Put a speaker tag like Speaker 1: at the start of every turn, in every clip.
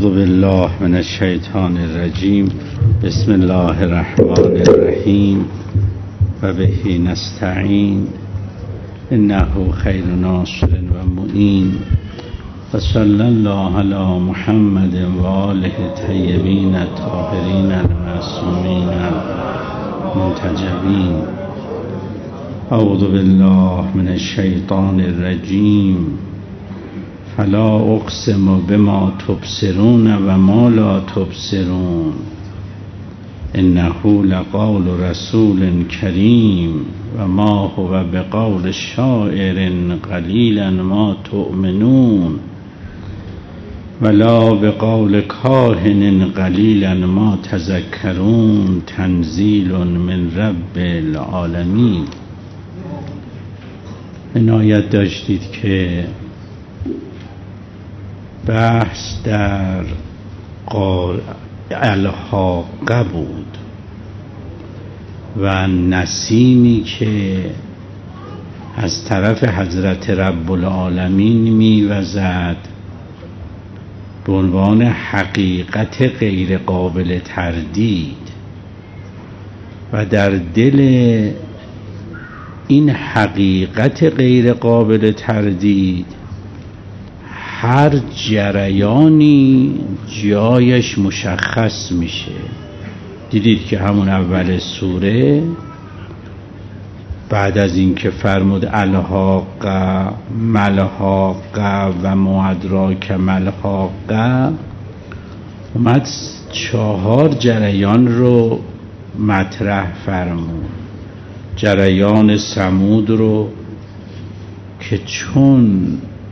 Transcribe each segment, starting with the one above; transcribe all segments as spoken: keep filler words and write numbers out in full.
Speaker 1: اعوذ بالله من الشیطان الرجیم. بسم الله الرحمن الرحیم و به نستعین انه خیر ناصر و معین و صلی الله علی محمد و آله الطیبین الطاهرین المعصومین المنتجبین. اعوذ بالله من الشیطان الرجیم. فلا اقسم بما تبصرون و ما لا تبصرون انه لقول رسول کریم و ما هو بقول شاعر قلیلا ما تؤمنون ولا بقول کاهن قلیلا ما تذکرون تنزیل من رب العالمین. عنایت داشتید که بحث در الحاقه بود و نسیمی که از طرف حضرت رب العالمین میوزد به عنوان حقیقت غیر قابل تردید و در دل این حقیقت غیر قابل تردید هر جریانی جایش مشخص میشه. دیدید که همون اول سوره بعد از این که فرمود الحاقه ملحاقه و ما ادراک ملحاقه اومد چهار جریان رو مطرح فرمود. جریان ثمود رو که چون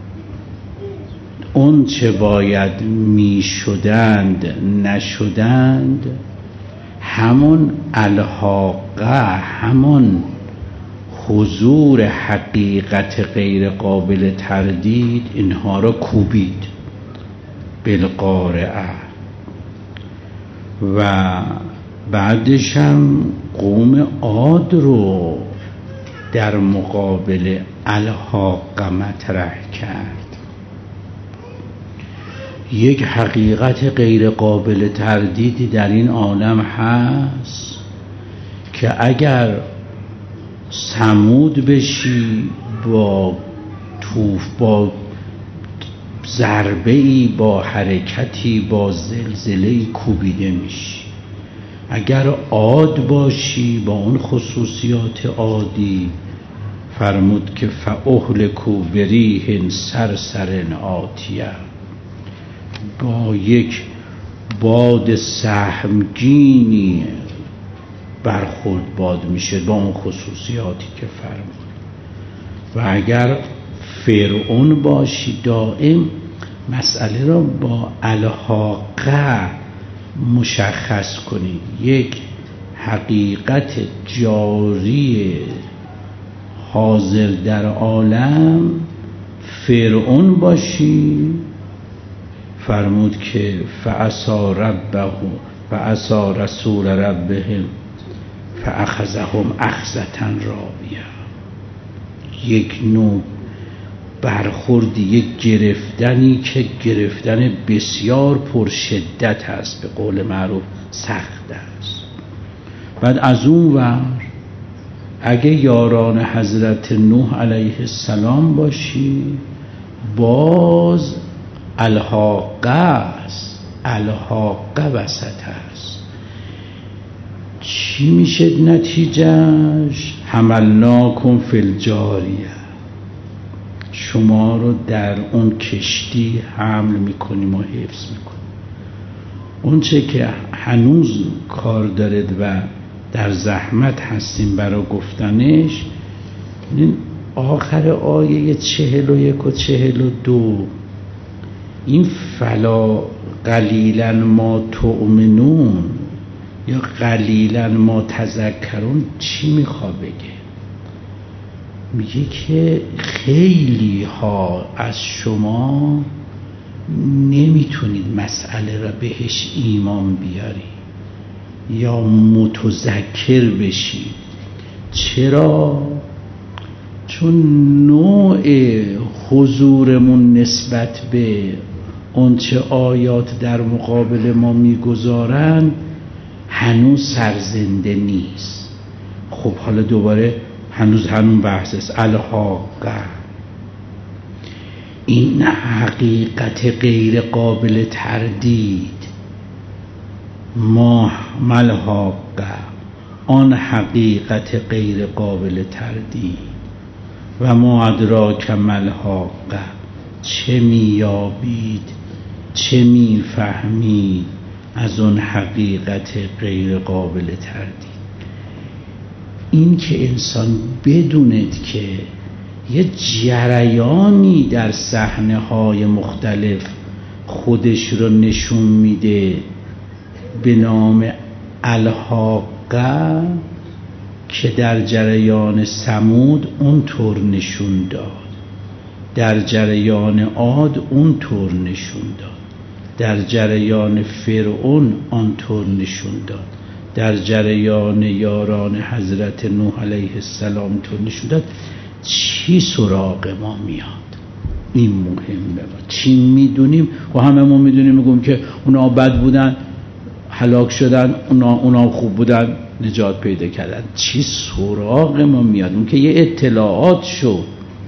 Speaker 1: اون چه باید می شدند نشدند، همون الحاقه همون حضور حقیقت غیر قابل تردید اینها را کوبید بالقارعه. و بعدش هم قوم عاد رو در مقابل الحاقه مطرح کرد. یک حقیقت غیر قابل تردیدی در این عالم هست که اگر ثمود بشی با توف با ضربه‌ای با حرکتی با زلزله‌ای کوبیده میشی. اگر عاد باشی با اون خصوصیات عادی فرمود که فاهلکوا بریح صرصر عاتیه، با یک باد سهمگینی برخورد باد میشه با اون خصوصیاتی که فرمود. و اگر فرعون باشی دائم مسئله را با الحاقه مشخص کنی، یک حقیقت جاری حاضر در عالم فرعون باشی فرمود که فعصا ربه فعصا رسول ربهم فاخذهم اخذة رابیه. یک نوع برخوردی، یک گرفتنی که گرفتن بسیار پرشدت است، به قول معروف سخت است. بعد از اون ور اگه یاران حضرت نوح علیه السلام باشی باز الحاقه است، الحاقه وسط است. چی میشه نتیجهش؟ حملناکم فی الجاریه، شما رو در اون کشتی حمل میکنیم و حفظ میکنیم. اون چه که هنوز کار دارد و در زحمت هستیم برای گفتنش، این آخر آیه چهل و یک و چهل و دو، این فلا قلیلا ما تؤمنون یا قلیلا ما تذکرون چی میخوا بگه؟ میگه که خیلی ها از شما نمیتونید مسئله را بهش ایمان بیاری یا متذکر بشید. چرا؟ چون نوع حضورمون نسبت به اون چه آیات در مقابل ما میگذارن هنوز سرزنده نیست. خب حالا دوباره هنوز همون بحث است. الحاقه، این حقیقت غیر قابل تردید. ما ملحاقه، آن حقیقت غیر قابل تردید. و ما ادراک ملحاقه، چه میابید، چه میفهمید از اون حقیقت غیر قابل تردید. این که انسان بدوند که یه جریانی در صحنه های مختلف خودش رو نشون میده به نام الحاقه، که در جریان ثمود اونطور نشون داد، در جریان عاد اونطور نشون داد، در جریان فرعون آنطور نشون داد، در جریان یاران حضرت نوح علیه السلام طور نشون داد. چی سراغ ما میاد؟ این مهمه. چی میدونیم؟ و همه ما میدونیم، میگم که اونا بد بودن هلاک شدن، اونا, اونا خوب بودن نجات پیدا کردن. چی سراغ ما میاد؟ اون که یه اطلاعات شد.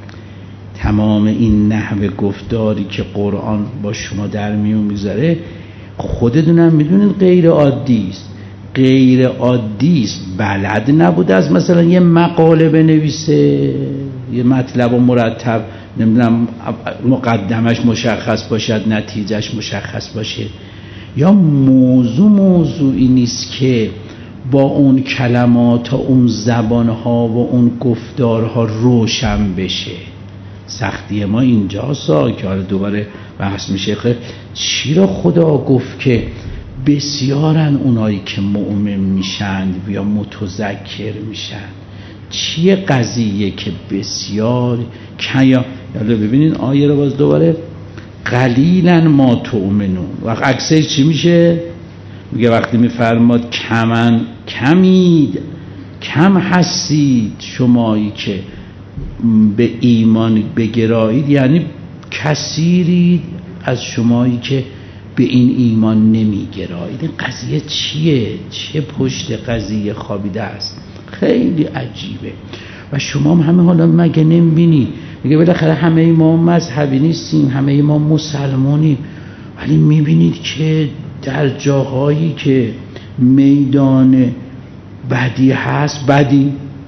Speaker 1: تمام این نحوه گفتاری که قرآن با شما در میون میذاره، خودتونم میدونید غیر عادی است. غیر عادی است. بلد نبود از مثلا یه مقاله بنویسه، یه مطلب و مرتب، نمیدونم مقدمش مشخص باشد، نتیجهش مشخص باشه، یا موضوع موضوعی نیست که با اون کلمات و اون زبانها و اون گفتارها روشن بشه. سختی ما اینجاست که حالا دوباره بحث میشه که چی را خدا گفت که بسیارن اونایی که مؤمن میشن یا متذکر میشن. چیه قضیه که بسیار کیا؟ یالا ببینین آیه رو باز دوباره، قلیلا ما تؤمنون. وقت اکثر چی میشه؟ میگه وقتی میفرماد کمن، کمید، کم هستید شمایی که به ایمان بگرایید، یعنی کثیرید از شمایی که به این ایمان نمیگرایید. این قضیه چیه؟ چه پشت قضیه خوابیده است؟ خیلی عجیبه. و شما هم همه حالا مگه نمیبینی؟ میگه بالاخره همه ما مذهبی نیستیم، همه ما مسلمانیم، ولی میبینید که در جاهایی که میدان بدی هست بدی،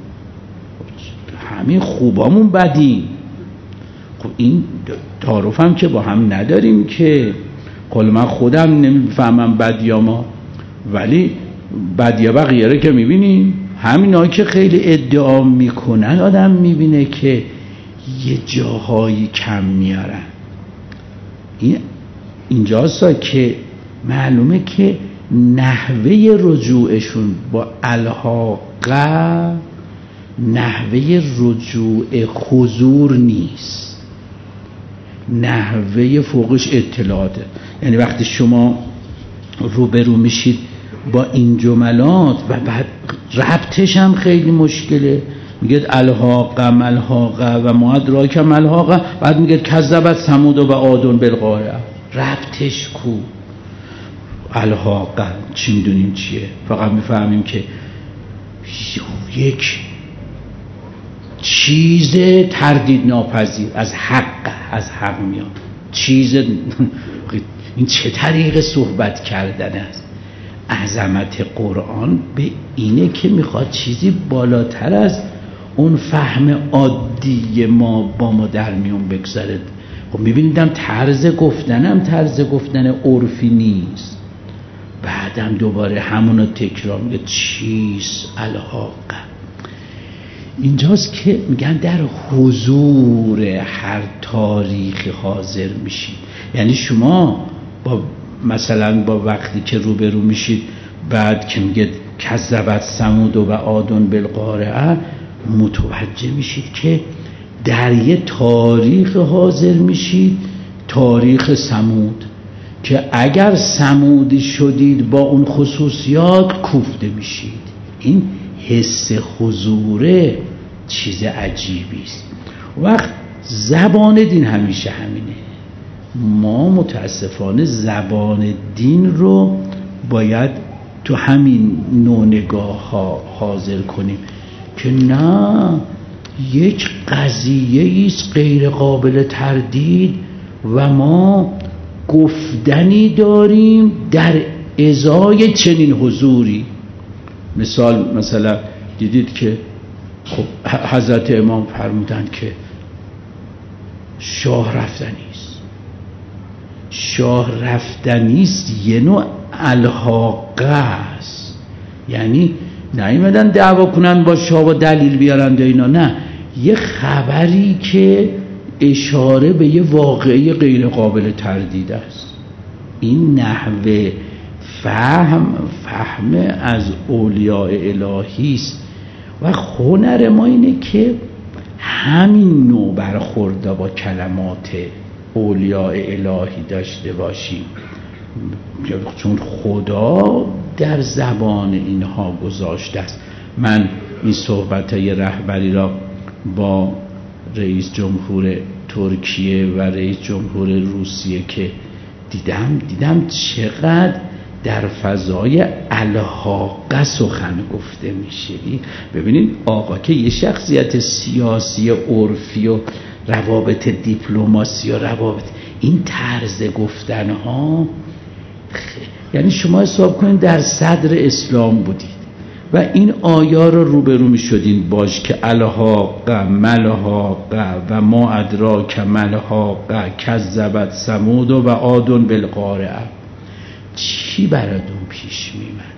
Speaker 1: همین خوبامون بدی. خب این تعارف هم که با هم نداریم که، قول من خودم نمیفهمم بدیا ما، ولی بدیا بقیه رو که میبینیم، همین که خیلی ادعا میکنن آدم میبینه که یه جاهایی کم میارن. این اینجاست که معلومه که نحوه رجوعشون با الحاقه نحوه رجوع حضور نیست، نحوه فوقش اطلاعاته. یعنی وقتی شما روبرو میشید با این جملات و بعد ربطش هم خیلی مشکله، میگه الحاقه ملحاقه و ما ادراک ملحاقه، بعد میگه کذبت ثمود و عاد بالقارعه. ربطش کو؟ الحاقه چی میدونیم چیه؟ فقط میفهمیم که یک چیز تردید ناپذیر از حق از حق میاد. چیز این چه طریق صحبت کردن است؟ عظمت قرآن به اینه که میخواد چیزی بالاتر از اون فهم عادی ما با ما در میون بگذارد. خب میبینیدم طرز گفتنم طرز گفتن عرفی نیست. بعدم دوباره همونو تکرار میگه چیست الحاقه. اینجاست که میگن در حضور هر تاریخی حاضر میشید. یعنی شما با مثلا با وقتی که روبرو میشید بعد که میگه کذبت ثمود و عاد بالقارعه، متوجه میشید که در یه تاریخ حاضر میشید، تاریخ ثمود، که اگر ثمودی شدید با اون خصوصیات کوفته میشید. این حس حضوره چیز عجیبی است. وقت زبان دین همیشه همینه. ما متاسفانه زبان دین رو باید تو همین نوع نگاه ها حاضر کنیم که نه، یک قضیه ایست غیر قابل تردید و ما گفتنی داریم در ازای چنین حضوری. مثال مثلا دیدید که خب حضرت امام فرمودند که شاه رفتنیست. شاه رفتنیست یه نوع الحاقه است، یعنی نیومدن دعوا کنن با شاه و دلیل بیارن اینا، نه، یه خبری که اشاره به یه واقعه غیر قابل تردید است. این نحوه فهم فهم از اولیاء الهی است و هنر ما اینه که همین نوع برخورد با کلمات اولیاء الهی داشته باشیم، چون خدا در زبان اینها گذاشته است. من این صحبت‌های رهبری را با رئیس جمهور ترکیه و رئیس جمهور روسیه که دیدم دیدم چقدر در فضای الحاقه سخن گفته میشه. ببینید آقا که یه شخصیت سیاسی عرفی و روابط دیپلماسی و روابط، این طرز گفتن ها خ... یعنی شما حساب کنید در صدر اسلام بودید و این آیا رو روبرو می شدین باش که الحاقه ملحاقه و ما ادراک ملحاقه کذبت ثمود و عاد بالقارعه، چی براتون پیش میمد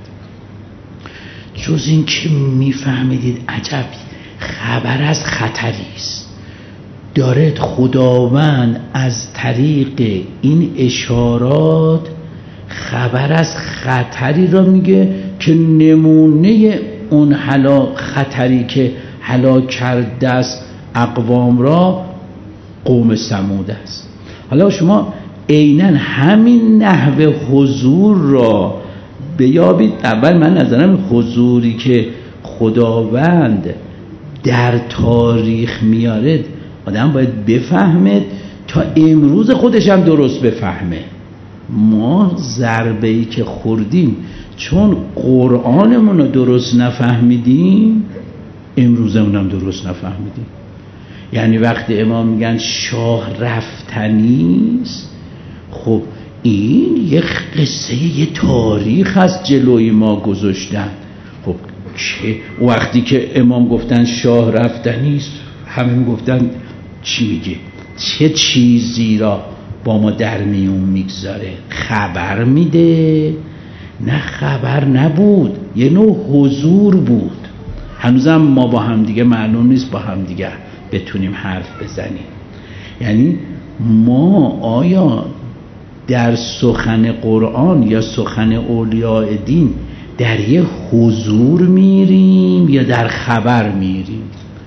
Speaker 1: جز این که میفهمیدید عجب خبر از خطری است، دارد خداوند از طریق این اشارات خبر از خطری را میگه که نمونه اون هلاک خطری که هلاک کرده است اقوام را قوم ثمود است. حالا شما عیناً همین نحوه حضور را بیابید. اول من نظرم حضوری که خداوند در تاریخ میاره آدم باید بفهمه تا امروز خودش هم درست بفهمه. ما ضربه‌ای که خوردیم چون قرآنمون رو درست نفهمیدیم، امروزمون هم درست نفهمیدیم. یعنی وقتی امام میگن شاه رفتنیست، خب این یک قصه یه تاریخ از جلوی ما گذاشتن. خب چه وقتی که امام گفتن شاه رفتنیست، همه گفتن چی میگه، چه چیزی را با ما در میون میگذاره، خبر میده؟ نه، خبر نبود، یه نوع حضور بود. هنوزم ما با هم دیگه معلوم نیست با هم دیگه بتونیم حرف بزنیم. یعنی ما آیا در سخن قرآن یا سخن اولیاء دین در یه حضور میریم یا در خبر میریم؟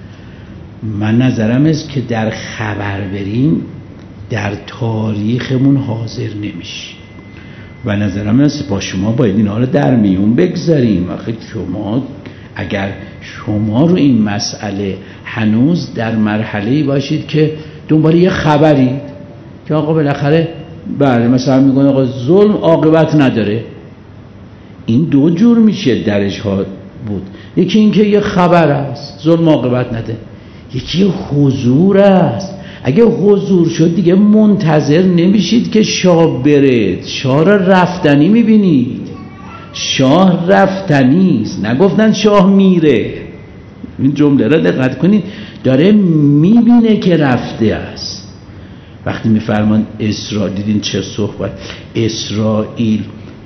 Speaker 1: من نظرم است که در خبر بریم در تاریخمون حاضر نمیشیم و نظرم است با شما باید اینا رو در میون بگذاریم. آخه شما اگر شما رو این مسئله هنوز در مرحله‌ای باشید که دنبال یه خبرید که آقا بالاخره بله مثلا میگن آقا ظلم عاقبت نداره، این دو جور میشه درش ها بود. یکی این که یه خبر است ظلم عاقبت نداره، یکی حضور است. اگه حضور شد دیگه منتظر نمیشید که شاه بره، شاه را رفتنی میبینید. شاه رفتنیست، نگفتن شاه میره. این جمله را دقت کنید، داره میبینه که رفته است. وقتی میفرمان اسرائیل، دیدین چه صحبت، اسرائیل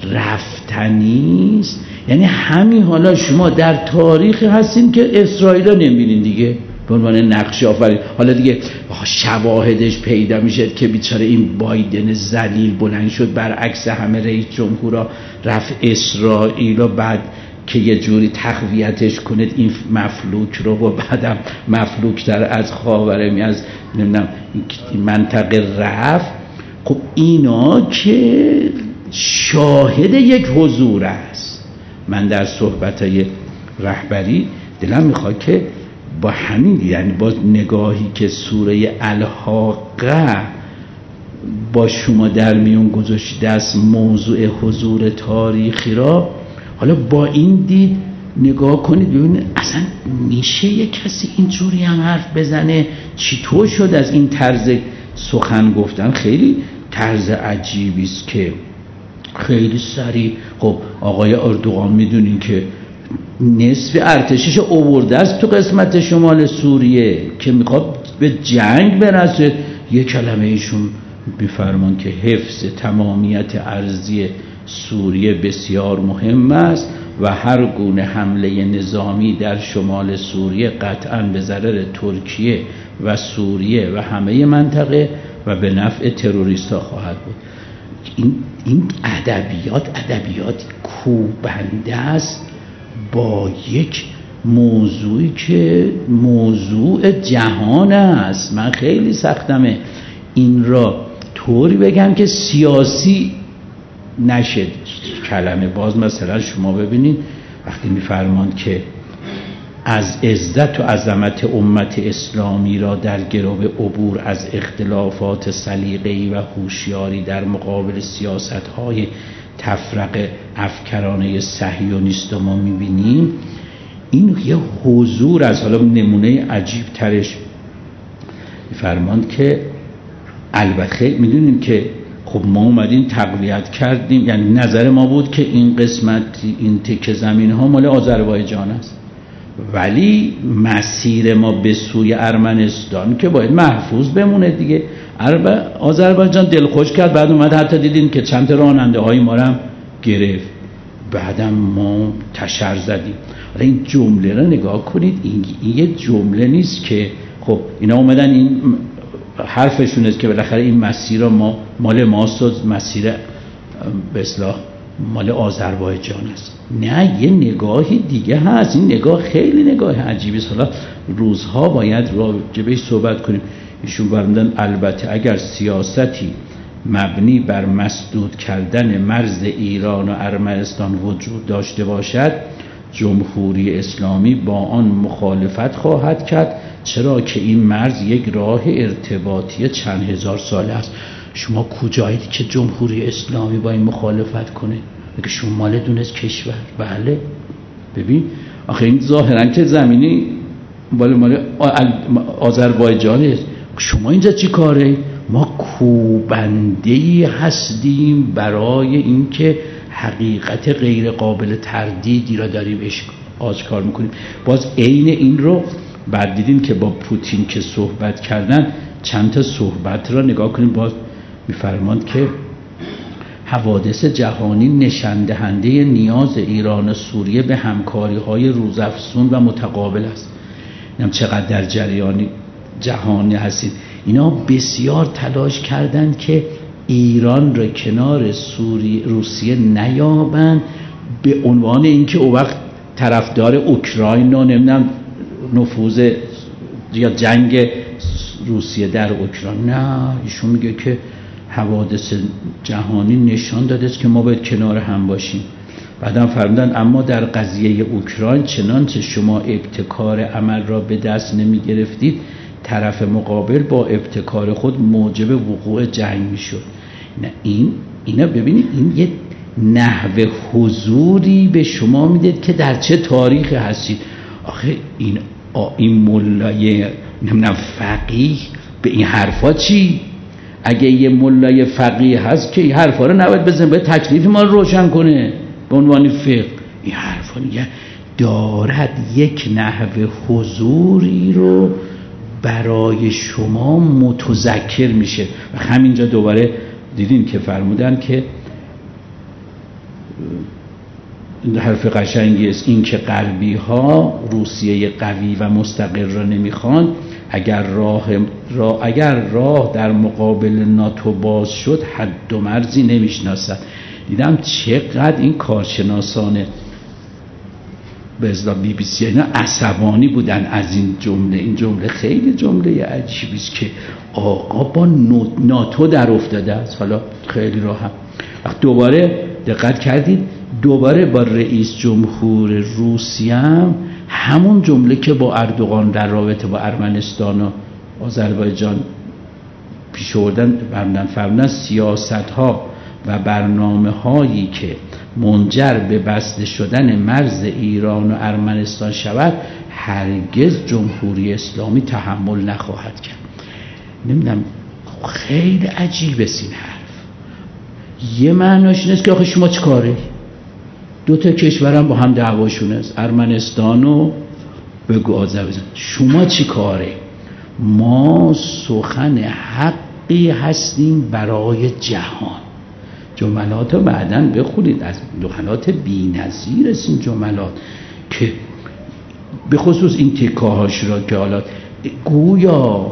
Speaker 1: رفتنیست، یعنی همین حالا شما در تاریخ هستین که اسرائیل رو نمیبینین دیگه به عنوان نقش آفرین. حالا دیگه شواهدش پیدا میشه که بیچاره این بایدن ذلیل بلند شد برعکس همه رئیس جمهورا رفت اسرائیل و بعد که یه جوری تقویتش کنید این مفلوک رو و بعدم مفلوکتر از خاورمی از نمیدونم منطقه رفت. خب اینا که شاهد یک حضور است. من در صحبتهای رهبری دلم میخواد که با همین، یعنی با نگاهی که سوره الحاقه با شما در میون گذاشته است موضوع حضور تاریخی را، حالا با این دید نگاه کنید ببینید اصلا میشه یک کسی اینجوری هم حرف بزنه؟ چطور شد از این طرز سخن گفتن؟ خیلی طرز عجیبی است که خیلی سریع. خب آقای اردوغان میدونین که نصف ارتشش آورده است تو قسمت شمال سوریه که میخواد به جنگ برسه. یک کلمه ایشون میفرمان که حفظ تمامیت ارضی سوریه بسیار مهم است و هر گونه حمله نظامی در شمال سوریه قطعاً به ضرر ترکیه و سوریه و همه منطقه و به نفع تروریست‌ها خواهد بود. این این ادبیات ادبیات کوبنده است با یک موضوعی که موضوع جهان است. من خیلی سختمه این را طوری بگم که سیاسی نشد کلمه. باز مثلا شما ببینید وقتی میفرماند که از عزت و عظمت امت اسلامی را در گرو عبور از اختلافات سلیقه‌ای و هوشیاری در مقابل سیاست‌های تفرقه افکرانه صهیونیست ما می‌بینیم، این یه حضور از حالا نمونه عجیب ترش می‌فرماند که البته می‌دونیم که خب ما اومدیم تقویت کردیم، یعنی نظر ما بود که این قسمت این تکه زمین ها مال آذربایجان است، ولی مسیر ما به سوی ارمنستان که باید محفوظ بمونه دیگه. آذربایجان دلخوش کرد، بعد اومد حتی دیدین که چند تا راننده های ما رو هم گرفت، بعدم ما تشر زدیم. این جمله رو نگاه کنید، این, این یه جمله نیست که خب اینا اومدن این حرفشون است که بالاخره این مسیر را ما مال ماست و مسیر به اصطلاح مال آذربایجان است. نه، یه نگاهی دیگه هست. این نگاه خیلی نگاه عجیبی است. حالا روزها باید راجع بهش صحبت کنیم. ایشون فرمودن البته اگر سیاستی مبنی بر مسدود کردن مرز ایران و ارمنستان وجود داشته باشد، جمهوری اسلامی با آن مخالفت خواهد کرد، چرا که این مرز یک راه ارتباطی چند هزار ساله است. شما کجایید که جمهوری اسلامی با این مخالفت کنه؟ بگه شما مال دونست کشور. بله ببین آخه این ظاهرا که زمینی مال مال آذربایجان است. شما اینجا چی کاره؟ ما کوبنده‌ای هستیم برای اینکه حقیقت غیر قابل تردیدی را داریم آشکار میکنیم. باز عین این رو بعد دیدیم که با پوتین که صحبت کردن، چند تا صحبت را نگاه کنیم، باز میفرماند که حوادث جهانی نشان دهنده نیاز ایران و سوریه به همکاری‌های روزافزون و متقابل است. اینم چقدر در جریان جهانی هستید. اینا بسیار تلاش کردند که ایران را کنار سوریه روسیه نیابند، به عنوان اینکه او وقت طرفدار اوکراین و نمیدونم نفوذ یا جنگ روسیه در اوکراین. نه، ایشون میگه که حوادث جهانی نشان داده است که ما باید کنار هم باشیم. بعدم فرمودن اما در قضیه اوکراین چنانچه شما ابتکار عمل را به دست نمی گرفتید، طرف مقابل با ابتکار خود موجب وقوع جنگ می شد. نه این اینا ببینید این یه نحوه حضوری به شما میده که در چه تاریخی هستید. آخه این این ملای نمیدونم فقیه به این حرفا چی؟ اگه یه ملای فقیه هست که این حرفا رو نباید بزنه، باید تکلیف ما رو روشن کنه به عنوان فقه. این حرفا دارد یک نحوه حضوری رو برای شما متذکر میشه. و همینجا دوباره دیدین که فرمودن که حرف قشنگی است این که غربی ها روسیه قوی و مستقر را نمیخوان، اگر راه را اگر راه در مقابل ناتو باز شد حد و مرزی نمیشناسد. دیدم چقدر این کارشناسان به اصطلاح بی بی سی اینا عصبانی بودن از این جمله. این جمله خیلی جمله عجیبی است که آقا با ناتو در افتاده است. حالا خیلی راحت دوباره دقت کردید دوباره با رئیس جمهور روسیه هم همون جمله که با اردوغان در رابطه با ارمنستان و آذربایجان پیش آوردن فرمودن فرمودن سیاست ها و برنامه هایی که منجر به بسته شدن مرز ایران و ارمنستان شود هرگز جمهوری اسلامی تحمل نخواهد کرد. نمیدونم، خیلی عجیبه این حرف. یه معناش نیست که آخه شما چه کاره؟ دو تا کشورم با هم دعواشونه است، ارمنستان و بگو آذربایجان، شما چی کاره؟ ما سخن حقی هستیم برای جهان. جملات رو بعداً بخونید، از جملات بی‌نظیر است این جملات که به خصوص این تکاهاش را که حالا گویا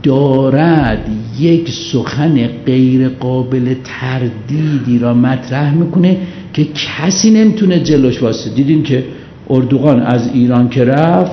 Speaker 1: دارد یک سخن غیر قابل تردیدی را مطرح میکنه که کسی نمیتونه جلوش واسه. دیدین که اردوغان از ایران که رفت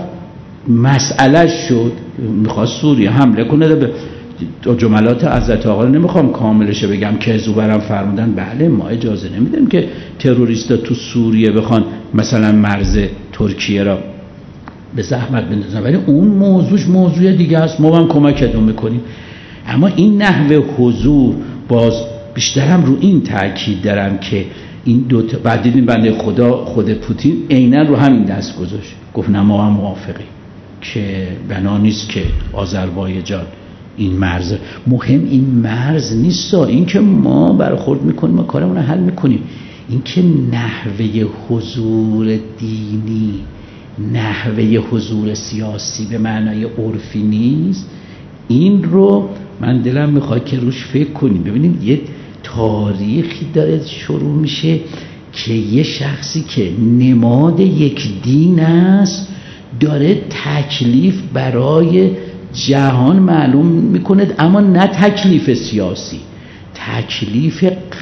Speaker 1: مسئله شد، میخواست سوریه حمله کنه. به جملات حضرت آقا رو نمیخوام کاملش بگم که از برم فرمودن بله ما اجازه نمیدیم که تروریستا تو سوریه بخوان مثلا مرز ترکیه را به زحمت بندازن، ولی اون موضوعش موضوع دیگه است، ما هم کمکتون میکنیم. اما این نحوه حضور باز بیشترم رو این تاکید دارم که این دو تا بعد دیدیم بنده خدا خود پوتین عیناً رو همین دست گذاشت، گفت نه ما هم موافقیم که بنا نیست که آذربایجان این مرز. مهم این مرز نیست، این که ما برخورد میکنیم و کارمون رو حل میکنیم. این که نحوه حضور دینی، نحوه حضور سیاسی به معنای عرفی نیست، این رو من دلم میخواد که روش فکر کنیم. ببینیم یه تاریخی داره شروع میشه که یه شخصی که نماد یک دین است داره تکلیف برای جهان معلوم میکنه، اما نه تکلیف سیاسی، تکلیف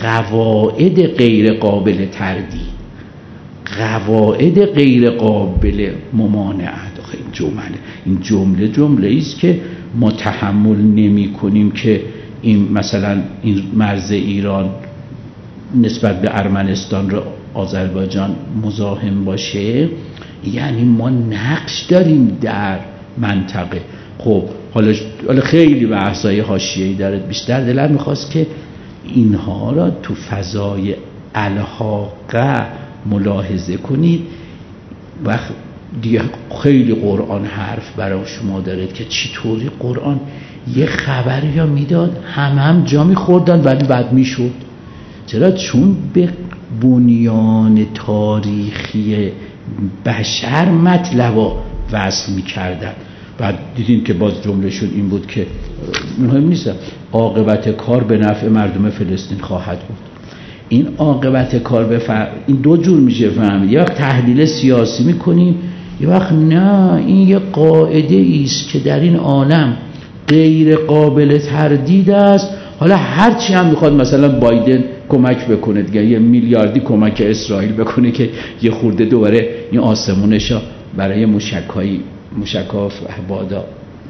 Speaker 1: قواعد غیر قابل تردید، قواعد غیر قابل ممانعت. این جمله این جمله جمله است که ما تحمل نمی کنیم که این مثلا این مرز ایران نسبت به ارمنستان رو آذربایجان مزاحم باشه، یعنی ما نقش داریم در منطقه. خب حالا حالا خیلی بحثای حاشیه‌ای داره، بیشتر دلم میخواست که اینها را تو فضای الحاقه ملاحظه کنید. و دیگه خیلی قرآن حرف برای شما داره که چطوری قرآن یه خبری یا میداد هم هم جا میخوردن ولی بعد میشد. چرا؟ چون به بنیان تاریخی بشر مطلبا وصل میکردن. بعد دیدین که باز جمله شد این بود که مهم نیست عاقبت کار به نفع مردم فلسطین خواهد بود. این عاقبت کار به فر... این دو جور میشه فهمید. یه وقت تحلیل سیاسی میکنیم، یه وقت نه، این یه قاعده است که در این عالم غیر قابل تردید است. حالا هرچی هم میخواد مثلا بایدن کمک بکنه دیگه، یه میلیاردی کمک اسرائیل بکنه که یه خورده دوباره این آسمونشا برای موشکای موشکاف بادا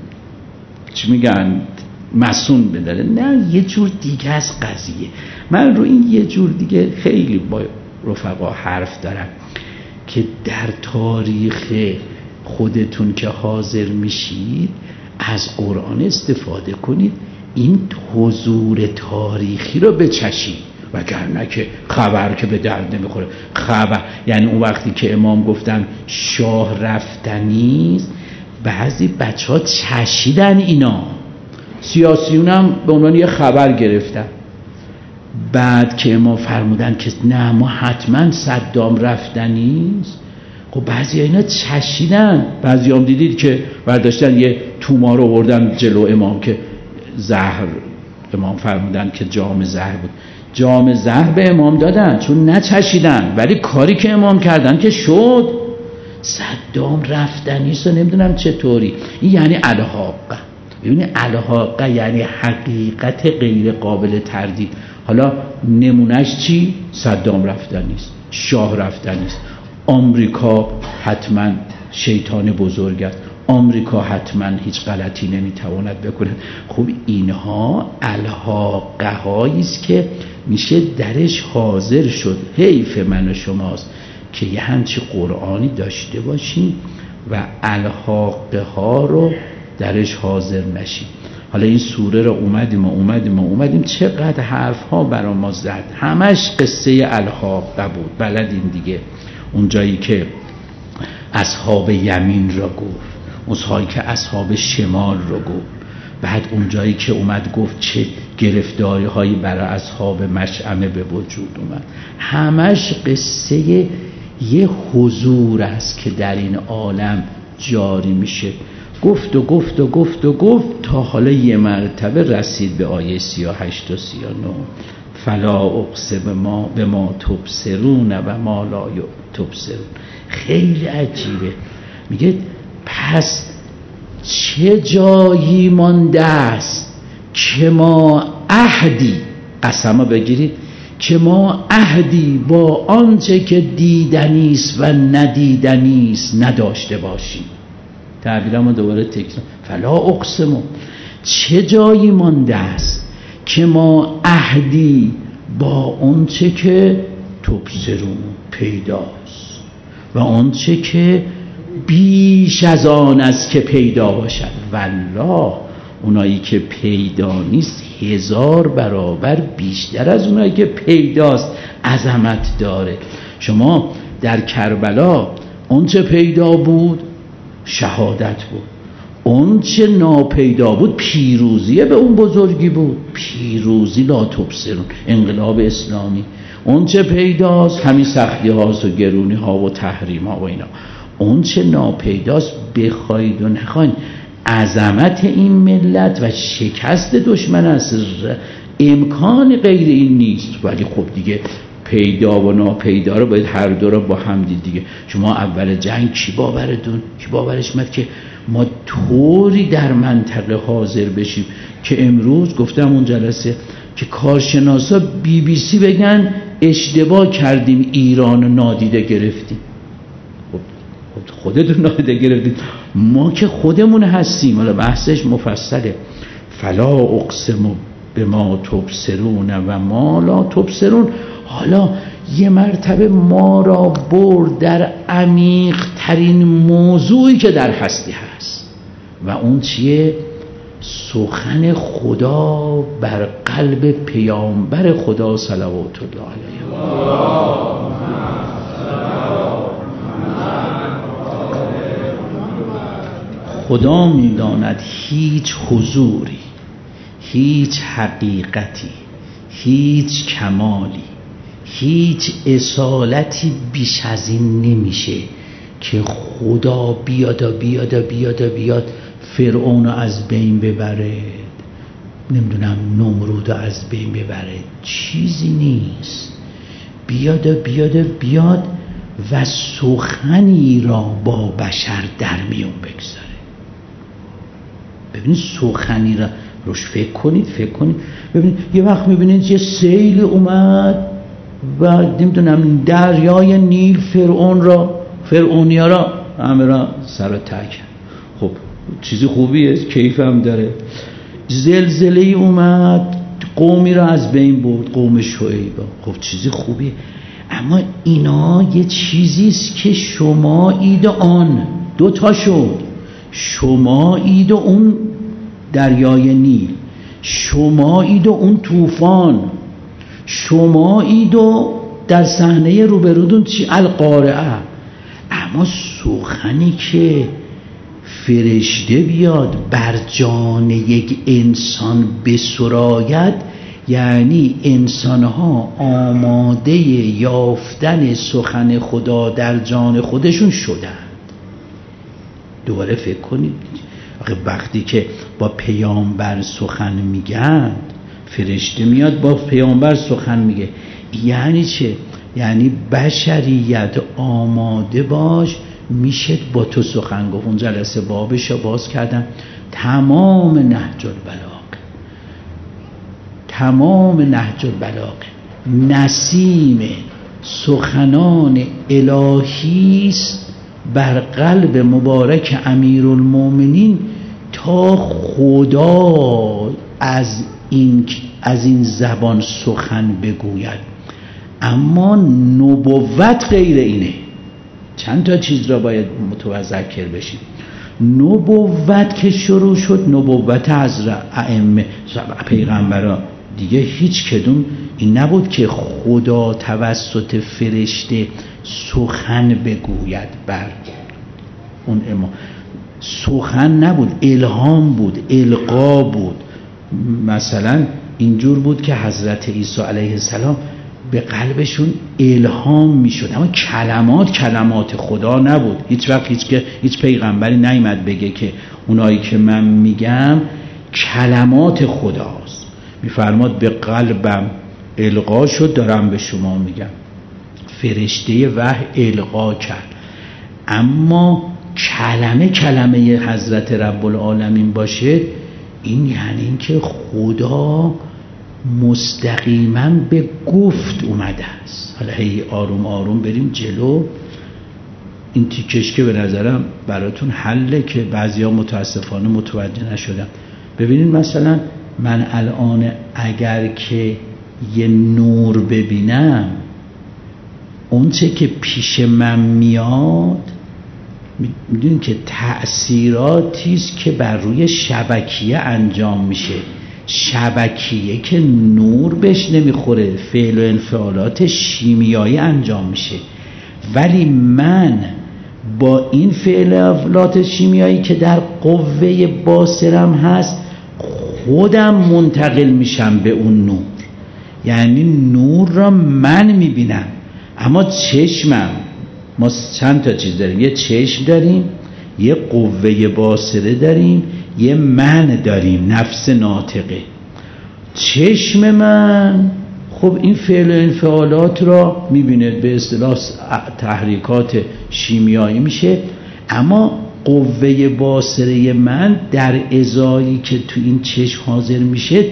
Speaker 1: چی میگن مسون بداره، نه یه جور دیگه از قضیه. من رو این یه جور دیگه خیلی با رفقا حرف دارم که در تاریخ خودتون که حاضر میشید از قرآن استفاده کنید، این حضور تاریخی رو بچشید، وگرنه که خبر که به درد نمیخوره. خبر یعنی اون وقتی که امام گفتن شاه رفتنیست، بعضی بچه ها چشیدن اینا، سیاسیون هم به عنوان یه خبر گرفتن. بعد که امام فرمودن که نه ما حتما صدام رفتنیست، خب بعضی ها اینا چشیدن. بعضی هم دیدید که برداشتن یه تومار رو بردن جلو امام که زهر، امام فرمودن که جام زهر بود، جام زهر به امام دادن چون نچشیدن، ولی کاری که امام کردن که شد. صدام رفتنیست و نمیدونم چطوری. این یعنی الحاقه. ببینید الحاقه یعنی حقیقت غیر قابل تردید. حالا نمونهش چی؟ صدام رفتنیست، شاه رفتنیست، آمریکا حتما شیطان بزرگ است، آمریکا حتما هیچ غلطی نمیتواند بکنه. خب اینها الحاقه هایی است که میشه درش حاضر شد. حیف من و شماست که یه همچی قرآنی داشته باشیم و الحاقه ها رو درش حاضر نشیم. حالا این سوره رو اومدیم و اومدیم و اومدیم چقدر حرف ها برا ما زد، همش قصه الحاقه بود، بلدین دیگه. اون جایی که اصحاب یمین را گفت، اون جایی که اصحاب شمال را گفت، بعد اون جایی که اومد گفت چه گرفتاری هایی برای اصحاب مشأمه به وجود اومد. همش قصه یه حضور است که در این عالم جاری میشه. گفت و گفت و گفت و گفت تا حالا یه مرتبه رسید به آیه سی و هشت و سی و نه. فلا اقسم ما به ما تبصرون و ما لا تبصرون. خیلی عجیبه. میگه پس چه جایی مانده است که ما عهدی، قسمو بگیرید، که ما عهدی با آنچه که دیدنیست و ندیدنیست نداشته باشیم. تعبیرمو دوباره تکرار. فلا اقسم، چه جایی مانده است که ما عهدی با آنچه که تبصرون پیداست و آنچه که بیش از آن است که پیدا باشد. والله اونایی که پیدا نیست هزار برابر بیشتر از اونایی که پیداست عظمت داره. شما در کربلا اونچه پیدا بود شهادت بود، اونچه ناپیدا بود پیروزیه به اون بزرگی بود. پیروزی لا تبصرون، انقلاب اسلامی. اونچه پیداست همین سختی هاست و گرونی ها و تحریم ها و اینا. اونچه ناپیداست بخواید و نخواید عظمت این ملت و شکست دشمن است. امکان غیر این نیست. ولی خب دیگه پیدا و ناپیدا رو باید هر دو رو با هم دید دیگه. شما اول جنگ کی باورتون کی باورش میاد که ما طوری در منطقه حاضر بشیم که امروز گفتم اون جلسه که کارشناسا بی بی سی بگن اشتباه کردیم ایران رو نادیده گرفتیم. خودتون نادیده گرفتید، ما که خودمون هستیم. حالا بحثش مفصله. فلا اقسم به ما تبصرون و ما لا تبصرون. حالا یه مرتبه ما را برد در عمیق ترین موضوعی که در هستی هست و اون چیه؟ سخن خدا بر قلب پیامبر خدا صلوات الله علیه. خدا می‌داند هیچ حضوری، هیچ حقیقتی، هیچ کمالی، هیچ اصالتی بیش از این نمیشه که خدا بیاد و بیاد و بیاد و بیاد فرعون رو از بین ببره، نمیدونم نمرود رو از بین ببره. چیزی نیست. بیاد و بیاد و بیاد و سخنی را با بشر در میون بگذاره. ببینید سخنی را روش فکر کنید فکر کنید ببینید یه وقت میبینید یه سیل اومد و نمیدونم دریای نیل فرعون را فرعونیا را همه را سر و ته کرد. خب چیزی خوبیه، کیف هم داره. زلزله ای اومد قومی را از بین برد، قوم شعیب. خب چیزی خوبیه. اما اینا یه چیزیست که شما اید آن دو تا شد. شما اید و اون دریای نیل، شما اید و اون طوفان، شما اید و در صحنه روبرودون چی؟ القارعه. اما سخنی که فرشته بیاد بر جان یک انسان بسراید، یعنی انسانها آماده یافتن سخن خدا در جان خودشون شدند. دوباره فکر کنید وقتی که با پیامبر سخن میگن، فرشته میاد با پیامبر سخن میگه، یعنی چه؟ یعنی بشریت آماده باش میشه با تو سخن گفت. اون جلسه بابش رو باز کردم. تمام نهج البلاغه تمام نهج البلاغه نسیم سخنان الهی است بر قلب مبارک امیرالمومنین تا خدا از این از این زبان سخن بگوید. اما نبوت غیر اینه. چند تا چیز را باید متذکر بشیم. نبوت که شروع شد، نبوت از ائمه پیغمبران دیگه هیچ کدوم این نبود که خدا توسط فرشته سخن بگوید بر اون امام. سخن نبود، الهام بود، القا بود. مثلا اینجور بود که حضرت عیسی علیه السلام به قلبشون الهام میشد، اما کلمات کلمات خدا نبود. هیچ وقت هیچ که هیچ پیغمبری نیامد بگه که اونایی که من میگم کلمات خداست. میفرماد به قلبم القا شد دارم به شما میگم. فرشته وحی القا کرد، اما کلمه کلمه حضرت رب العالمین باشه، این یعنی این که خدا مستقیما به گفت اومده است. حالا هی آروم آروم بریم جلو. این تیکش که به نظرم براتون حله که بعضیا متاسفانه متوجه نشدن. ببینید مثلا من الان اگر که یه نور ببینم، اون چه که پیش من میاد، میدونید که تأثیراتی است که بر روی شبکیه انجام میشه. شبکیه که نور بهش نمیخوره، فعل و انفعالات شیمیایی انجام میشه، ولی من با این فعل و انفعالات شیمیایی که در قوه باصرم هست خودم منتقل میشم به اون نور. یعنی نور را من میبینم، اما چشمم، ما چند تا چیز داریم، یه چشم داریم، یه قوه باصره داریم، یه من داریم، نفس ناطقه. چشم من خب این فعل و انفعالات را میبینه، به اصطلاح تحریکات شیمیایی میشه، اما قوه باصره من در ازایی که تو این چشم حاضر میشه،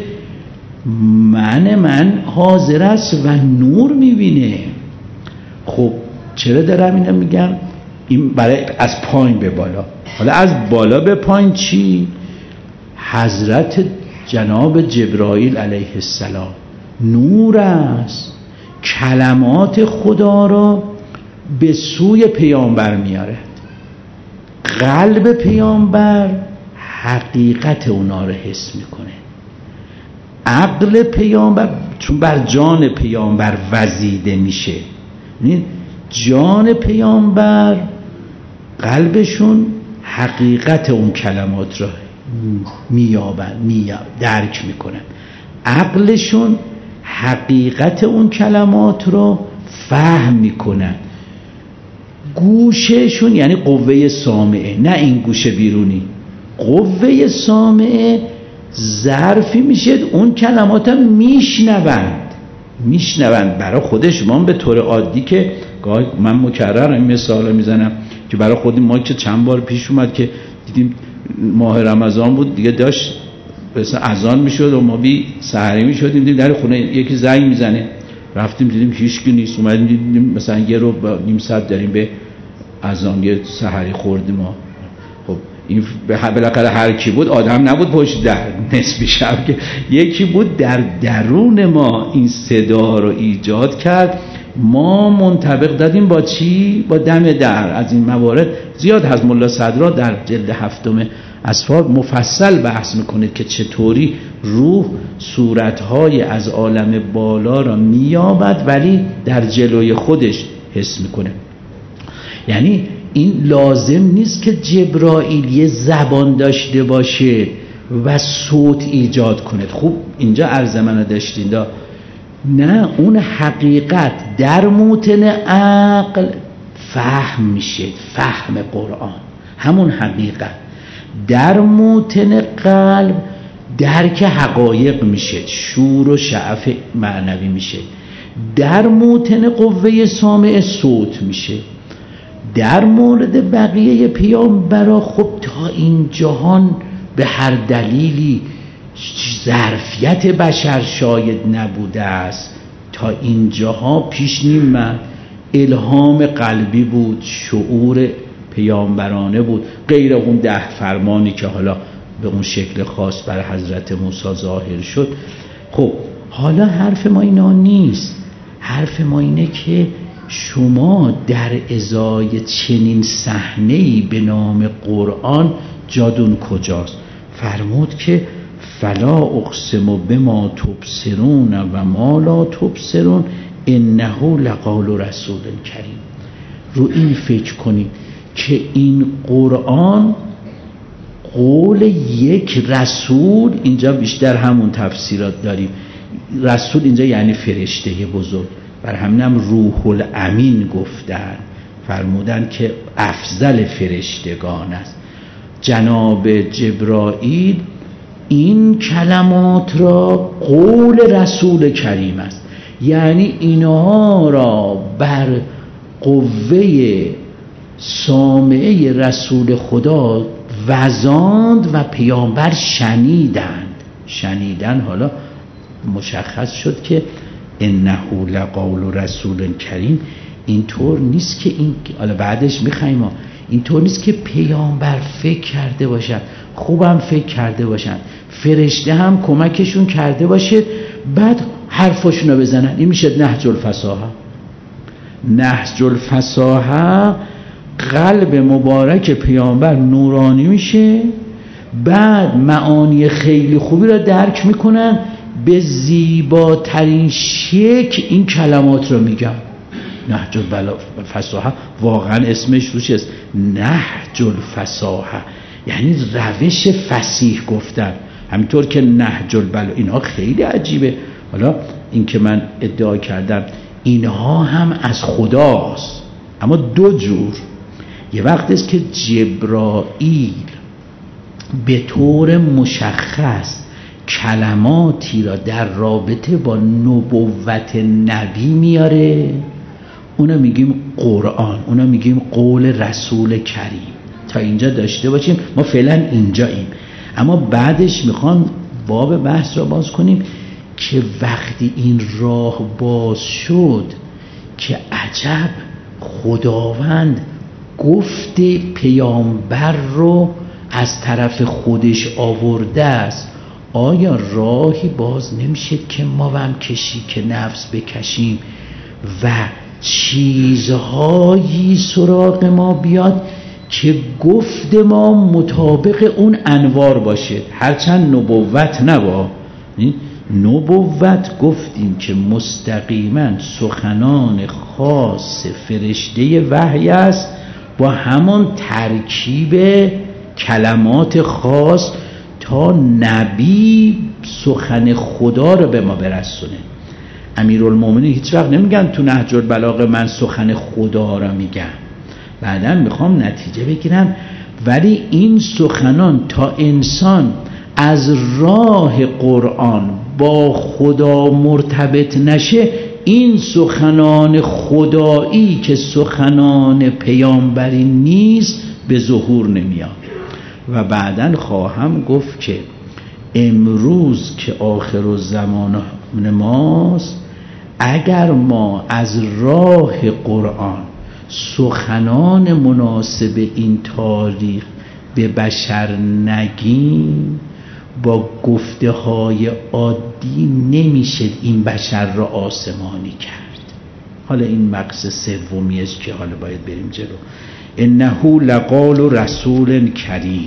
Speaker 1: من من حاضر است و نور میبینه. خب چرا دارم اینو میگم؟ این برای از پایین به بالا. حالا از بالا به پایین چی؟ حضرت جناب جبرائیل علیه السلام نور است، کلمات خدا را به سوی پیامبر میاره. قلب پیامبر حقیقت اونا رو حس میکنه. عقل پیامبر چون بر جان پیامبر وزیده میشه، جان پیامبر قلبشون حقیقت اون کلمات را میابن، میاب درک میکنن. عقلشون حقیقت اون کلمات را فهم میکنن. گوششون یعنی قوه سامعه، نه این گوش بیرونی، قوه سامعه ظرفی میشه اون کلمات هم میشنوند میشنوند برای خودشون. من به طور عادی که من مکرر این مثال میزنم که برای خودم، ما که چند بار پیش اومد که دیدیم ماه رمضان بود دیگه، داشت مثلا اذان میشد و ما بی سحری میشدیم، دیدیم در خونه یکی زنگ میزنه، رفتیم دیدیم هیچ کی نیست، اومدیم دیدیم مثلا یه رو نیم ساعت داریم به اذان یه سحری خوردیم ما. خب این بالاخره هر کی بود، آدم نبود پشت در نصفی شب، که یکی بود در درون ما این صدا رو ایجاد کرد. ما منطبق دادیم با چی؟ با دم در. از این موارد زیاد هست. ملا صدرا در جلد هفتم اسفار مفصل بحث میکنه که چطوری روح صورتهای از عالم بالا را مییابد ولی در جلوی خودش حس میکنه. یعنی این لازم نیست که جبرائیل یه زبان داشته باشه و صوت ایجاد کنه. خوب اینجا عرض منو داشتین دا. نه، اون حقیقت در موطن عقل فهم میشه، فهم قرآن همون حقیقت. در موطن قلب درک حقایق میشه، شور و شعف معنوی میشه. در موطن قوه سامعه صوت میشه. در مورد بقیه پیامبرا خب تا این جهان به هر دلیلی ظرفیت بشر شاید نبوده است، تا اینجاها پیش نیامد. الهام قلبی بود، شعور پیامبرانه بود، غیر اون ده فرمانی که حالا به اون شکل خاص برای حضرت موسی ظاهر شد. خب حالا حرف ما اینا نیست. حرف ما اینه که شما در ازای چنین صحنه‌ای به نام قرآن جادون کجاست؟ فرمود که فلا اقسم بما تبصرون و ما لا تبصرون انه لقول رسول کریم. رو این فکر کنید که این قرآن قول یک رسول، اینجا بیشتر همون تفسیرات داریم، رسول اینجا یعنی فرشته بزرگ، بر همینم روح الامین گفتن، فرمودن که افضل فرشتگان است جناب جبرائیل. این کلمات را قول رسول کریم است، یعنی اینها را بر قوه سامعه رسول خدا وزاند و پیامبر شنیدند. شنیدن حالا مشخص شد که انه لقول رسول کریم. اینطور نیست که این، حالا بعدش میخوایم ما، اینطور نیست که پیامبر فکر کرده باشن، خوبم فکر کرده باشن، فرشته هم کمکشون کرده باشه بعد حرفاشون رو بزنن. این میشه نهج الفصاحه. نهج الفصاحه قلب مبارک پیامبر نورانی میشه، بعد معانی خیلی خوبی را درک میکنن، به زیباترین شکل این کلمات رو میگن. نهج الفصاحه واقعا اسمش روش است، نهج الفصاحه یعنی روش فصیح گفتن. همینطور که نهج البلاغه، اینها خیلی عجیبه. حالا این که من ادعا کردم اینها هم از خداست، اما دو جور. یه وقت است که جبرائیل به طور مشخص کلماتی را در رابطه با نبوت نبی میاره، اونا میگیم قرآن، اونا میگیم قول رسول کریم. تا اینجا داشته باشیم، ما فعلا اینجاییم، اما بعدش میخوام باب بحث را باز کنیم که وقتی این راه باز شد که عجب خداوند گفت پیامبر رو از طرف خودش آورده است، آیا راهی باز نمیشه که ما هم کشی که نفس بکشیم و چیزهایی سراغ ما بیاد که گفت ما مطابق اون انوار باشه، هرچند نبوت نبا. نبوت گفتیم که مستقیما سخنان خاص فرشته وحی است با همان ترکیب کلمات خاص تا نبی سخن خدا رو به ما برسونه. امیرالمومنین هیچ وقت نمیگن تو نهج البلاغه من سخن خدا رو میگم، بعدم میخوام نتیجه بگیرم، ولی این سخنان تا انسان از راه قرآن با خدا مرتبط نشه، این سخنان خدایی که سخنان پیامبری نیست به ظهور نمیاد. و بعدن خواهم گفت که امروز که آخر الزمان ماست، اگر ما از راه قرآن سخنان مناسب این تاریخ به بشر نگیم، با گفته های عادی نمیشه این بشر را آسمانی کرد. حالا این مقصد سومی است که حالا باید بریم جلو. انه لقول رسول کریم.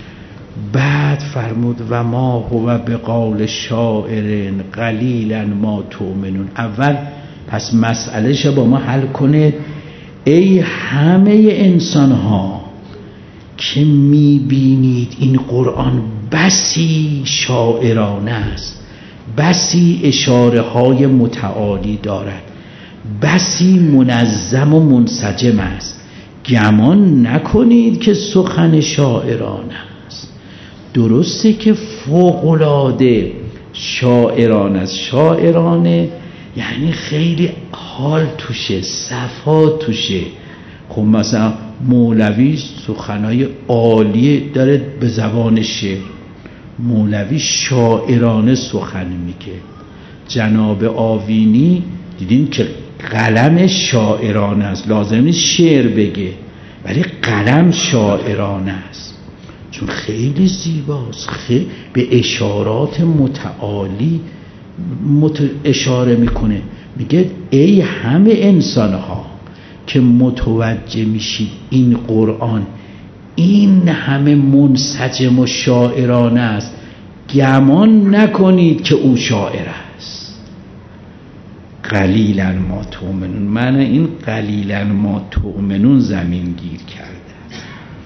Speaker 1: بعد فرمود و ما هو بقول شاعر قلیلا ما تؤمنون. اول پس مسئله شو با ما حل کنه. ای همه انسان ها که میبینید این قرآن بسی شاعرانه است، بسی اشاره های متعالی دارد، بسی منظم و منسجم است، گمان نکنید که سخن شاعرانه است. درسته که فوق‌العاده شاعرانه است، شاعرانه یعنی خیلی حال توشه، صفا توشه. خب مثلا مولوی سخنای عالی داره به زبان شعر، مولوی شاعرانه سخن میگه. جناب آوینی دیدین که قلم شاعرانه است، لازم نیست شعر بگه ولی قلم شاعرانه است، چون خیلی زیباست، خیلی به اشارات متعالی مت... اشاره میکنه. میگه ای همه انسانها که متوجه میشید این قرآن این همه منسجم و شاعرانه است، گمان نکنید که او شاعر است. قلیلا ما تؤمنون، من این قلیلا ما تؤمنون زمین گیر کرده است.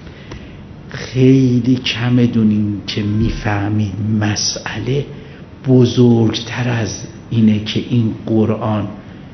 Speaker 1: خیلی کم دونین که میفهمید مسئله بزرگتر از اینه که این قرآن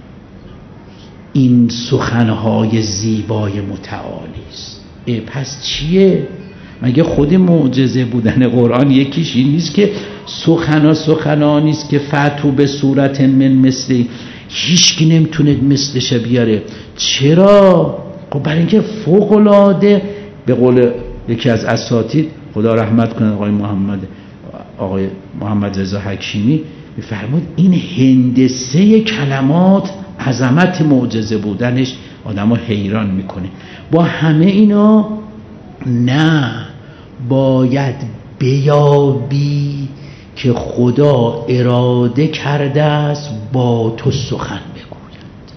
Speaker 1: این سخنهای زیبای متعالی است. پس چیه؟ مگه خود معجزه بودن قرآن یکیش این نیست که سخنا سخنا نیست که فتو به صورت من مثلی، هیچ کی نمیتونه مثلش بیاره. چرا؟ خب برای اینکه فوق العاده، به قول یکی از اساتید خدا رحمت کنه آقای محمد آقای محمد رضا حکیمی میفرمود این هندسه کلمات عظمت معجزه بودنش آدمو حیران میکنه. با همه اینا نه، باید بیابی که خدا اراده کرده است با تو سخن بگوید.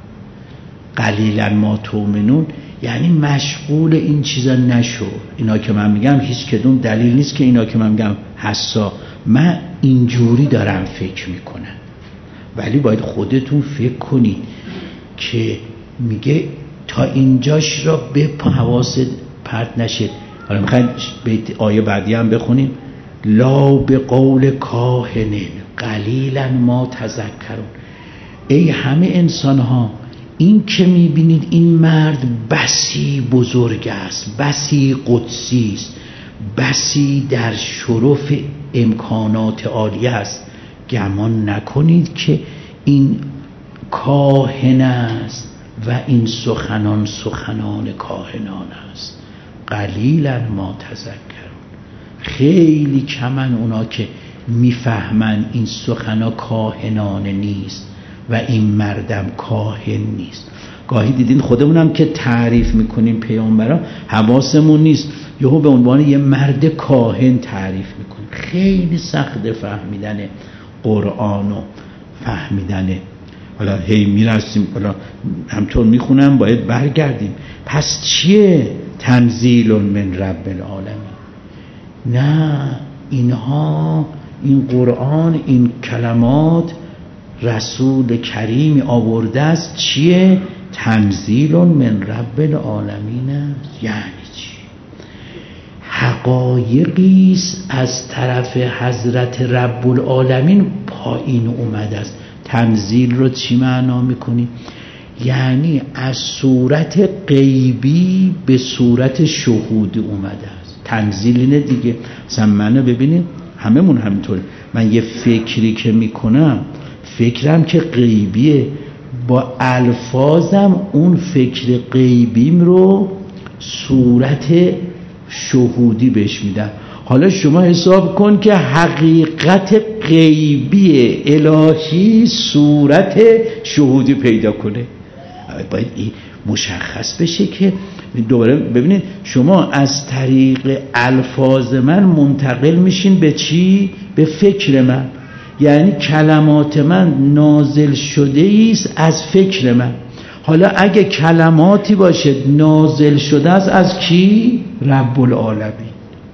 Speaker 1: قلیلا ما تؤمنون یعنی مشغول این چیزا نشو. اینا که من میگم هیچ کدوم دلیل نیست که اینا که من میگم حسا، من اینجوری دارم فکر میکنم، ولی باید خودتون فکر کنید که میگه تا اینجاش را به حواست پرت نشید. حالا میخواید بیت آیه بعدی هم بخونیم، لا به قول کاهن قلیلا ما تذکرون. ای همه انسان ها، این که میبینید این مرد بسی بزرگ است، بسی قدسی است، بسی در شرف امکانات عالیه است، گمان نکنید که این کاهن است و این سخنان سخنان کاهنان است. قلیلا ما تذکرون، خیلی کمن اونا که میفهمن این سخنا کاهنانه نیست و این مردم کاهن نیست. گاهی دیدین خودمونم که تعریف میکنیم پیامبرا حواسمون نیست، یهو به عنوان یه مرد کاهن تعریف میکنیم. خیلی سخت فهمیدن قرآن و فهمیدن. حالا هی میرسیم، حالا همطور میخونم باید برگردیم. پس چیه؟ تنزیل من رب العالمین. نه، اینها این قرآن این کلمات رسول کریمی آورده است. چیه؟ تنزیل من رب العالمین است. یعنی چی؟ حقایقی است از طرف حضرت رب العالمین پایین اومده است. تنزیل رو چی معنا میکنی؟ یعنی از صورت غیبی به صورت شهودی اومده است. تنزیل اینه دیگه. مثلا منو ببینید، همه من همینطوره، من یه فکری که میکنم فکرم که غیبیه، با الفاظم اون فکر غیبیم رو صورت شهودی بهش میدم. حالا شما حساب کن که حقیقت غیبی الهی صورت شهودی پیدا کنه. باید این مشخص بشه که دوباره ببینید شما از طریق الفاظ من منتقل میشین به چی؟ به فکر من. یعنی کلمات من نازل شده است از فکر من. حالا اگه کلماتی باشه نازل شده است از کی؟ رب العالمین.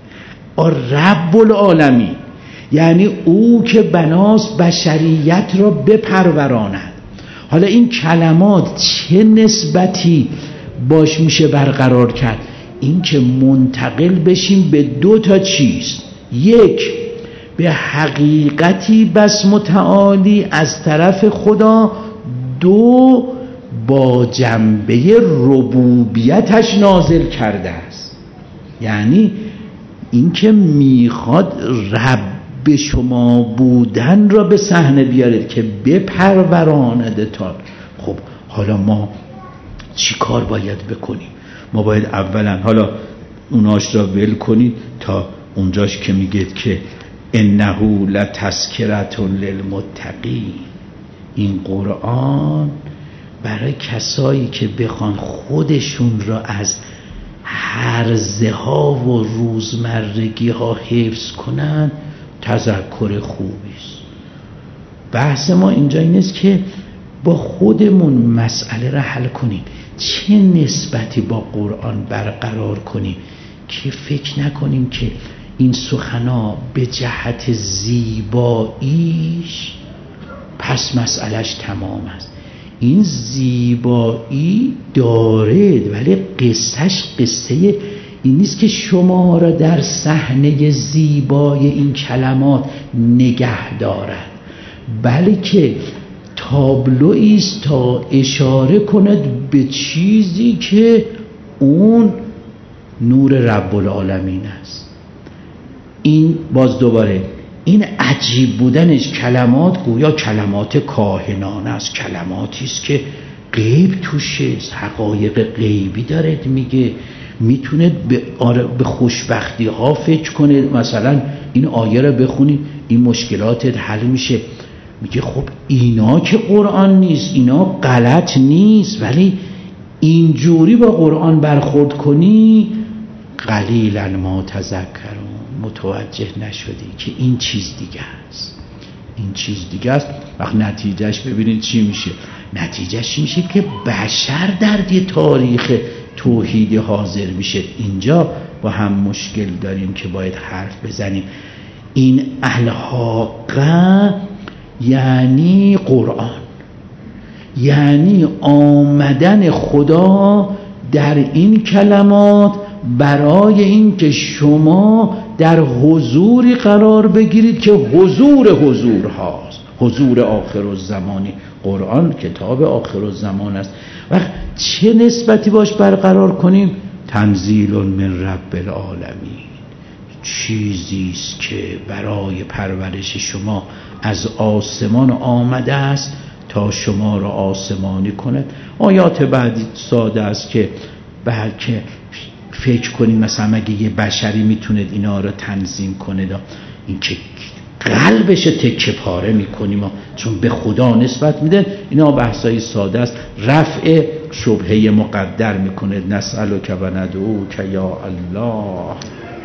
Speaker 1: رب العالمین یعنی او که بناست بشریت را بپروراند. حالا این کلمات چه نسبتی باش میشه برقرار کرد؟ این که منتقل بشیم به دو تا چیز، یک به حقیقتی بس متعالی از طرف خدا، دو با جنبه ربوبیتش نازل کرده است. یعنی این که میخواد رب شما بودن را به صحنه بیارید که بپروراندتان. خب حالا ما چی کار باید بکنیم؟ ما باید اولا حالا اوناش را ول کنید تا اونجاش که میگید که انه لتذکرة للمتقین. این قرآن برای کسایی که بخوان خودشون را از هرزه ها و روزمرگی ها حفظ کنن تذکر خوبی است. بحث ما اینجا این است که با خودمون مسئله را حل کنیم، چه نسبتی با قرآن برقرار کنیم که فکر نکنیم که این سخنا به جهت زیباییش پس مسئلهش تمام است. این زیبایی داره ولی قصهش قصه این نیست که شما را در صحنه زیبای این کلمات نگه دارد، بلکه تابلویی است تا اشاره کند به چیزی که اون نور رب العالمین است. این باز دوباره این عجیب بودنش کلمات گویا کلمات کاهنانه است، کلماتی است که غیب توشه، حقایق غیبی داره میگه، میتونه به, به خوشبختی ها فکر کنه. مثلا این آیه را بخونی این مشکلاتت حل میشه. میگه خب اینا که قرآن نیست، اینا غلط نیست، ولی اینجوری با قرآن برخورد کنی قلیلا ما تذکرون، متوجه نشدی که این چیز دیگه است، این چیز دیگه است. وقت نتیجهش ببینید چی میشه. نتیجهش میشه که بشر در یه تاریخ توحیدی حاضر میشه. اینجا با هم مشکل داریم که باید حرف بزنیم. این الحاقه یعنی قرآن، یعنی آمدن خدا در این کلمات برای این که شما در حضوری قرار بگیرید که حضور حضور هاست، حضور آخر الزمانی. قرآن کتاب آخر الزمان است. وقت چه نسبتی باش برقرار کنیم؟ تنزیل من رب العالمین، چیزی است که برای پرورش شما از آسمان آمده است تا شما را آسمانی کند. آیات بعدی ساده است که بلکه فکر کنیم مثلا اگه یه بشری میتونه اینا رو تنظیم کنه، این که قلبش تکه پاره میکنیم چون به خدا نسبت میده. اینا بحثای ساده است، رفع شبهه مقدر میکنه. نسألک و ندعوک یا الله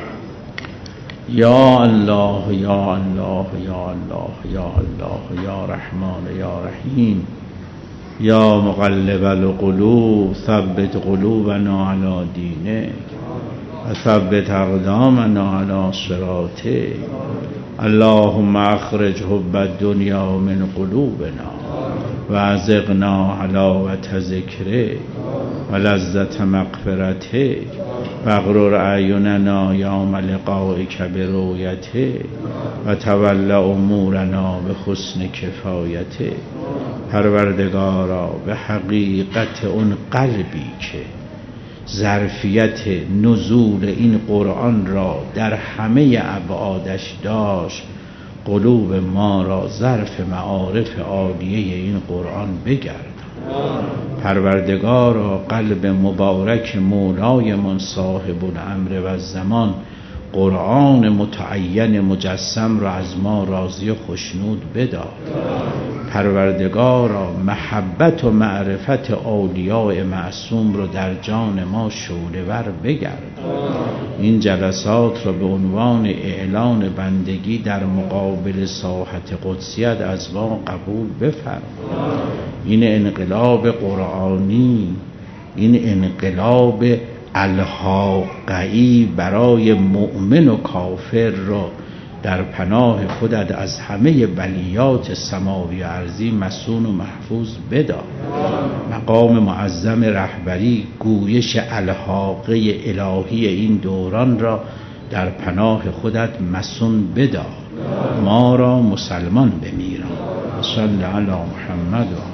Speaker 1: یا الله یا الله یا الله یا الله یا رحمان یا رحیم یا مقلب القلوب ثبت قلوبنا علی دینک و ثبت اقدامنا علی صراطک. اللهم اخرج حب الدنیا من قلوبنا و ازغنا حلاوت ذکرک و لذت مغفرتک و اغرر اعیننا یوم لقائک برؤیتک و تول امورنا به حسن کفایتک. پروردگارا به حقیقت اون قلبی که ظرفیت نزول این قرآن را در همه ابعادش داشت، قلوب ما را ظرف معارف عالیه این قرآن بگرد. پروردگارا قلب مبارک مولای من صاحب الامر و الزمان قرآن متعین مجسم را از ما راضی و خشنود بدار. پروردگارا محبت و معرفت اولیاء معصوم رو در جان ما شعله‌ور بگرد. این جلسات را به عنوان اعلان بندگی در مقابل ساحت قدسیت از ما قبول بفرما. این انقلاب قرآنی، این انقلاب الحاقی برای مؤمن و کافر را در پناه خودت از همه بلیات سماوی و ارضی مسون و محفوظ بدار. مقام معظم رهبری گویش الحاقه الهی این دوران را در پناه خودت مسون بدار. ما را مسلمان بمیران. صلی علی محمد و